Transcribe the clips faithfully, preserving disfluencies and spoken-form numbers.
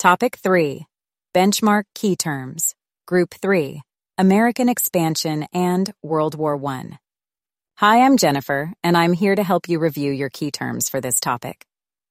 Topic three. Benchmark Key Terms. Group three. American Expansion and World War One. Hi, I'm Jennifer, and I'm here to help you review your key terms for this topic.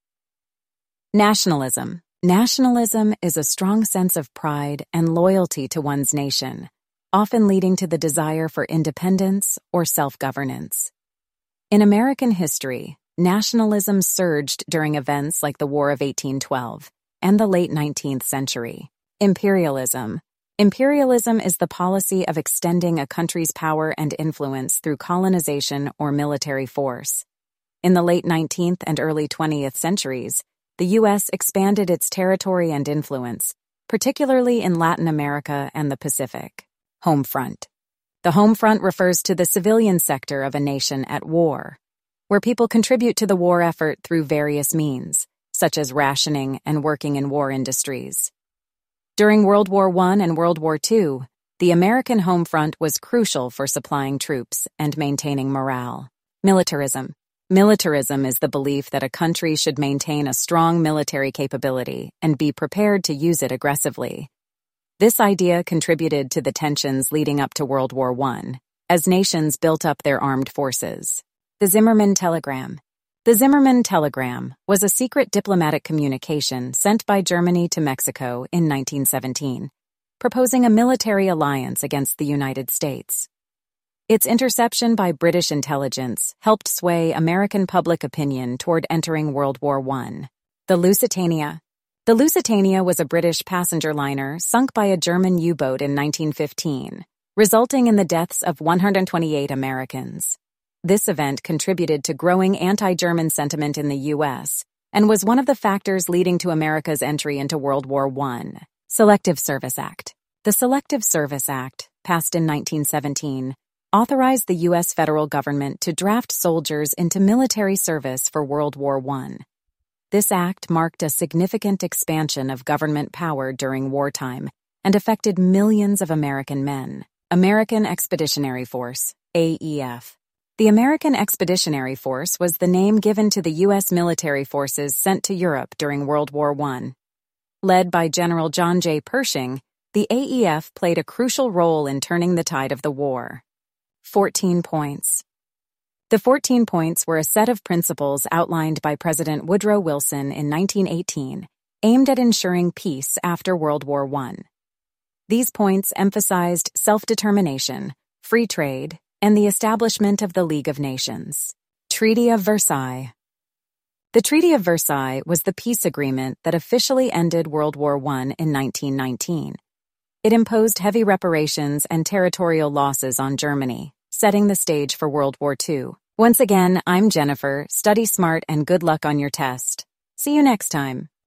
Nationalism. Nationalism is a strong sense of pride and loyalty to one's nation, often leading to the desire for independence or self-governance. In American history, nationalism surged during events like the War of eighteen twelve and the late nineteenth century. Imperialism. Imperialism is the policy of extending a country's power and influence through colonization or military force. In the late nineteenth and early twentieth centuries, the U S expanded its territory and influence, particularly in Latin America and the Pacific. Home front. The home front refers to the civilian sector of a nation at war, where people contribute to the war effort through various means, such as rationing and working in war industries. During World War One and World War Two, the American home front was crucial for supplying troops and maintaining morale. Militarism. Militarism is the belief that a country should maintain a strong military capability and be prepared to use it aggressively. This idea contributed to the tensions leading up to World War One, as nations built up their armed forces. The Zimmermann Telegram. The Zimmermann Telegram was a secret diplomatic communication sent by Germany to Mexico in nineteen seventeen, proposing a military alliance against the United States. Its interception by British intelligence helped sway American public opinion toward entering World War One. The Lusitania. The Lusitania was a British passenger liner sunk by a German U-boat in nineteen fifteen, resulting in the deaths of one hundred twenty-eight Americans. This event contributed to growing anti-German sentiment in the U S and was one of the factors leading to America's entry into World War One. Selective Service Act. The Selective Service Act, passed in nineteen seventeen, authorized the U S federal government to draft soldiers into military service for World War One. This act marked a significant expansion of government power during wartime and affected millions of American men. American Expeditionary Force, A E F. The American Expeditionary Force was the name given to the U S military forces sent to Europe during World War One. Led by General John J. Pershing, the A E F played a crucial role in turning the tide of the war. Fourteen Points. The Fourteen Points were a set of principles outlined by President Woodrow Wilson in nineteen eighteen, aimed at ensuring peace after World War One. These points emphasized self-determination, free trade, and the establishment of the League of Nations. Treaty of Versailles. The Treaty of Versailles was the peace agreement that officially ended World War One in nineteen nineteen. It imposed heavy reparations and territorial losses on Germany, setting the stage for World War Two. Once again, I'm Jennifer. Study smart and good luck on your test. See you next time.